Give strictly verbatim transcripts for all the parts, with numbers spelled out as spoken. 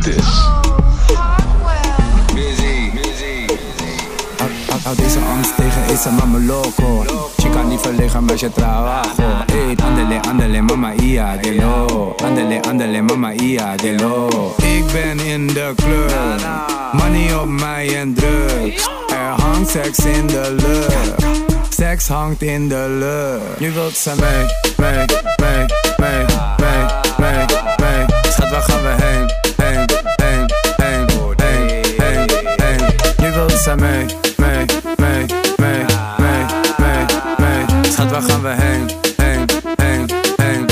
this. Houd deze angst tegen, is ze mama loco. Chica niet verlegen met je trabajo. Eet, andele, andele, mama ia, de lo. Andele, andele, mama ia, de lo. Ik ben in de club, money op mij en drugs. Er hangt seks in de lucht, seks hangt in de lucht. Nu wilt ze mee, mee, mee, mee, mee, mee, mee. Schat, waar gaan we heen, heen, heen, heen, heen, heen, heen. Nu wilt ze mee. Mee, mee, mee, mee, mee, mee. Schat, waar gaan we heen, heen, heen, heen?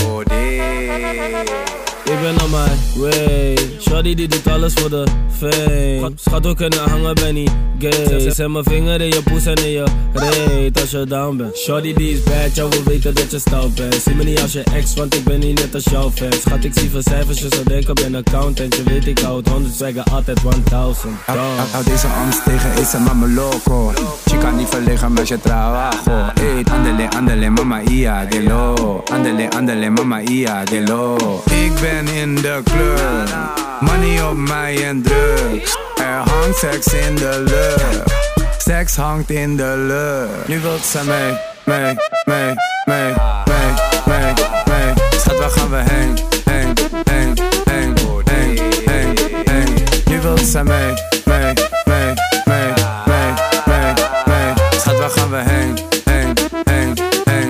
Ik ben on my way. Shorty die doet alles voor de fame. Schat, we kunnen hangen, ben niet gay. Zet mijn vinger in je poes en in je reet als je down bent. Shorty die is bad, jou wil weten dat je stout bent. Zie me niet als je ex, want ik ben niet net als jouw fan. Schat, ik zie veel cijfers, je zou denken ben accountant. Je weet ik houd honderd swagger, altijd honderdduizend. Houd deze angst tegen, is ze mama loco. Chica niet verlegen met je trabajo. Eet, andele, andele, mama ia, de lo. Andele, andele, mama ia, de lo. Ik ben in de club, money op mij en drugs. Er hangt seks in de lucht, seks hangt in de lucht. Nu wilt ze mee, mee, mee, mee, mee, mee, mee. Schat, waar gaan we heen, heen, heen, heen, heen, heen, heen. Nu wilt ze mee, mee, mee, mee, mee, mee, mee. Schat, waar gaan we heen, heen, heen, heen.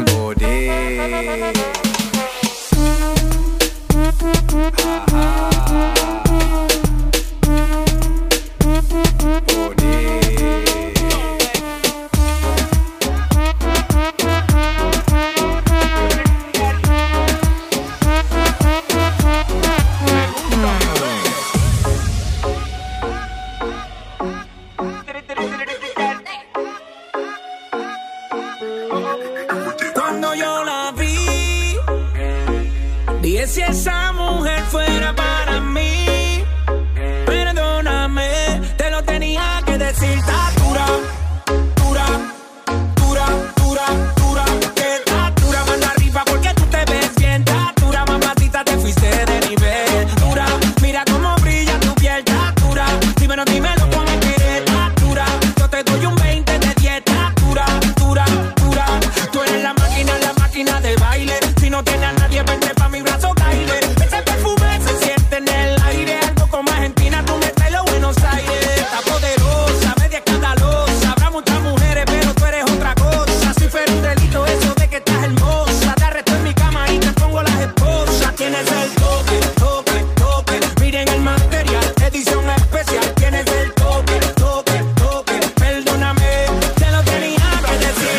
Cuando yo la vi, dije si esa mujer fuera para mí. Perdóname, te lo tenía que decir. Está dura, dura, dura, dura, dura. Que está dura, manda arriba porque tú te ves bien. Está dura, mamacita, te fuiste de nivel. Dura, mira cómo brilla tu piel. Está dura, dímelo, dímelo, cómo me quieres. Está dura, yo te doy un veinte de diez. Está dura, dura, dura. Tú eres la máquina, la máquina de baile. Si no tienes a nadie, vente pa' mi brazo, caile. Ese perfume se siente en el aire. Algo como Argentina, tú metes los Buenos Aires. Está poderosa, media escandalosa. Habrá muchas mujeres, pero tú eres otra cosa. Si fuera un delito eso de que estás hermosa, te arresto en mi cama y te pongo las esposas. Tienes el toque, toque, toque. Miren el material, edición especial. Tienes el toque, toque, toque. Perdóname, te lo tenía que decir.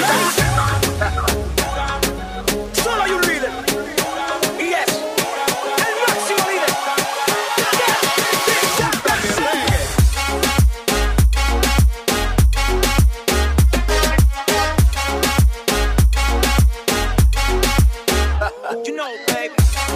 Solo hay un líder. Y es el máximo líder. You know, baby.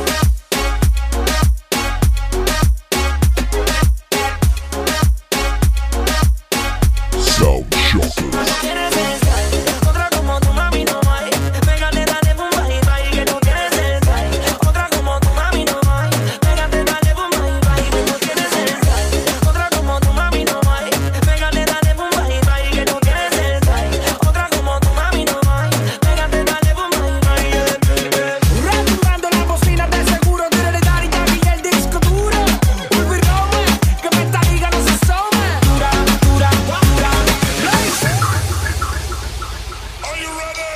Sound Shocker. Tienes el style, otra como tu mami no hay. Pégate, dale, bum, bye, bye, que tú tienes el style. Otra como tu mami no hay. Pégate, dale, bum, bye, bye, que tú tienes el style. Otra como tu mami no hay. Pégate, dale, bum, bye, bye, que tú tienes el style. Otra como tu mami no hay. Pégate, dale, bum, bye, bye. Retumbando la bocina de seguro, tire de Daddy Yankee y el disco duro. Ulvi Roma, que me esta liga no se asoma. Dura, dura, dura. Are you ready?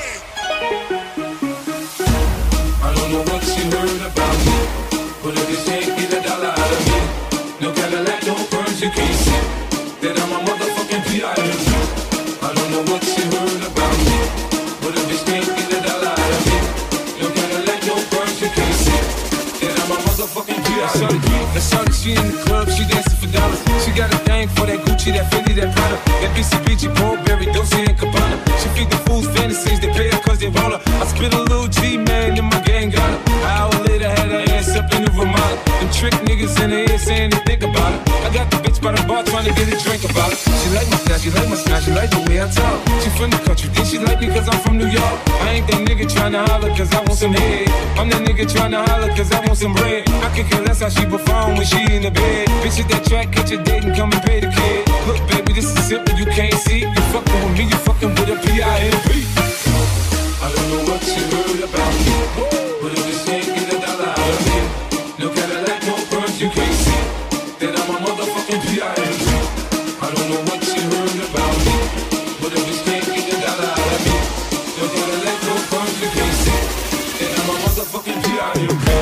I don't know what you heard about me, but if you can't get a dollar out of me, no Cadillac, no perms, you can't see that I'm a motherfucking P I M G. I don't know what you heard about me, but if you can't get a dollar out of me, no Cadillac, no perms, you can't see that I'm a motherfucking P I M G. That's how she in the club, she dancing for dollars. She got a thing for that Gucci, that Fendi, that Prada, that B C B G, Burberry, Dolce and Gabbana. She feed the fools fantasies, they pay her cause they roll her. I spit a little G, man, and my gang got her. An hour later, had her ass up in the Ramada. Them trick niggas in the ear saying they think about it. I got the bitch by the bar trying to get a drink about it. She like my style, she like my style, she like the way I talk. She from the country, then she like me cause I'm from New York. I ain't that nigga tryna holler cause I want some head. I'm that nigga tryna holler cause I want some bread. I can care less how she perform when she in the bed. Bitches that track, catch a date and come and pay the kid. Look baby, this is simple, you can't see. You fucking with me, you fucking with a P I N P. I don't know what you heard about me, but if you can't get a dollar out of me, no Cadillac, no perms, you can't see that I'm a motherfucking P I N P. I don't know what you heard about me, but if you can't get a dollar out of me, no Cadillac, no perms, you can't see that I'm a motherfucking P I N P.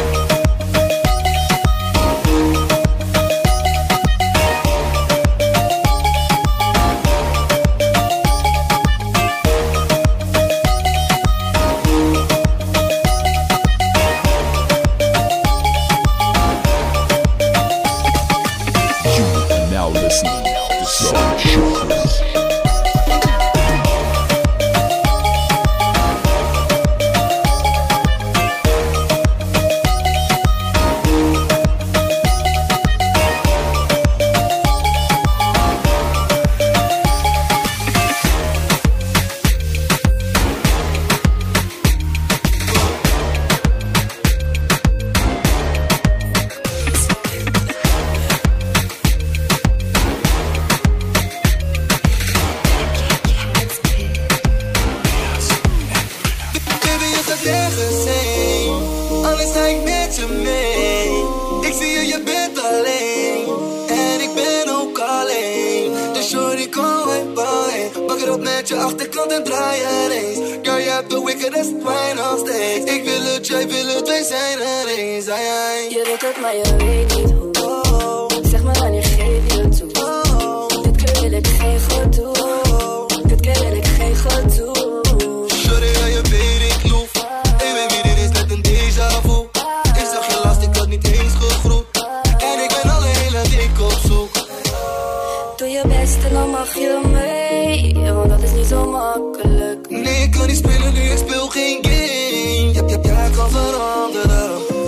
Je wilt het, maar je weet niet hoe. Zeg maar wanneer geef je het toe. Dit keer wil ik geen gedoe. Dit keer wil ik geen gedoe. Sorry, ja, je weet ik loef. Hey baby, dit is net een déjà vu. Ik zag je last, ik had niet eens gegroet. En ik ben al een hele week op zoek. Doe je best en dan mag je mee. Want dat is niet zo makkelijk. Nee, ik kan niet spelen nu, ik speel geen game. Ja, ja, ja, ik kan veranderen.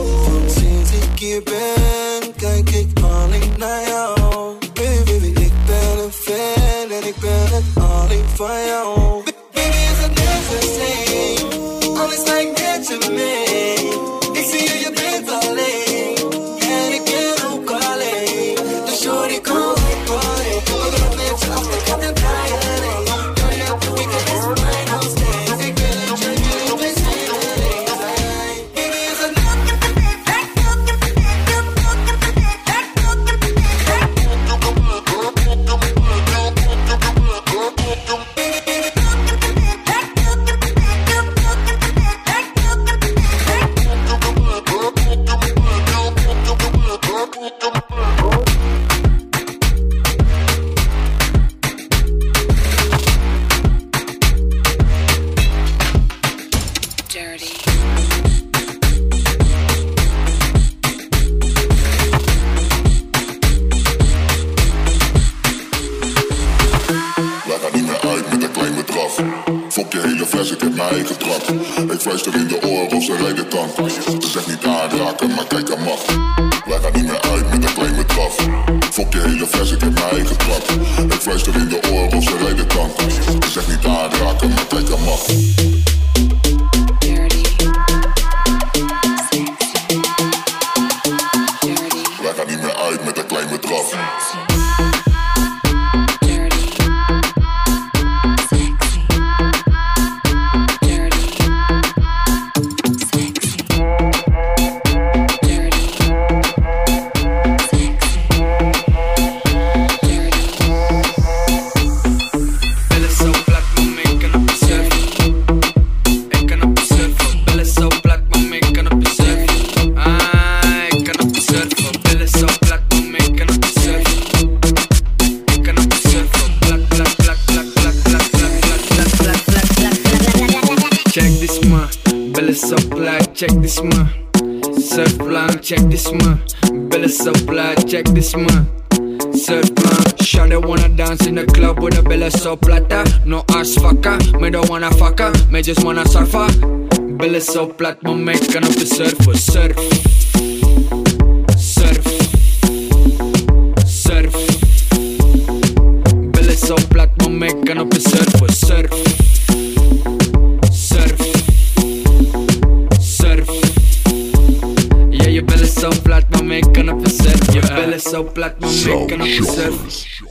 Ik ben, kijk ik alleen naar jou. Baby, baby, ik ben een fan en ik ben het alleen van jou. Baby, je gaat nergens heen, anders sta ik met je mee. Ik zie je, je bent alleen, en ik ben ook alleen. Dus shorty, kom ik alleen, ik loop met je af, ik ga het draaien. Kan je op de weekend, is voor mij nog steeds. Ik ben het, jij wil het, wees niet alleen. Baby, je gaat nergens ik fluister in de oor of ze rijden dan. Ze zegt niet aanraken, maar kijk aan mag. Wij gaan niet meer uit met een klein bedrag. Fok je hele vers, ik heb mijn eigen trap. Ik fluister in de oor of ze rijden dan. Ze zegt niet aanraken, maar kijk aan mag. Wij gaan niet meer uit met een klein bedrag. Check this man, surf plan. Check this man, belly so flat. Check this man, surf plan. Shawty wanna dance in the club with a belly so plata. No ass fucker, me don't wanna fucker, me just wanna surfer. Belly so flat, my making up the surfer. Surf, surf, surf. Belly so flat, my making up the surfer. Surf, surf. zo plat, mami, ik kan het besef. Je billen zo plat, mami, ik kan het besef.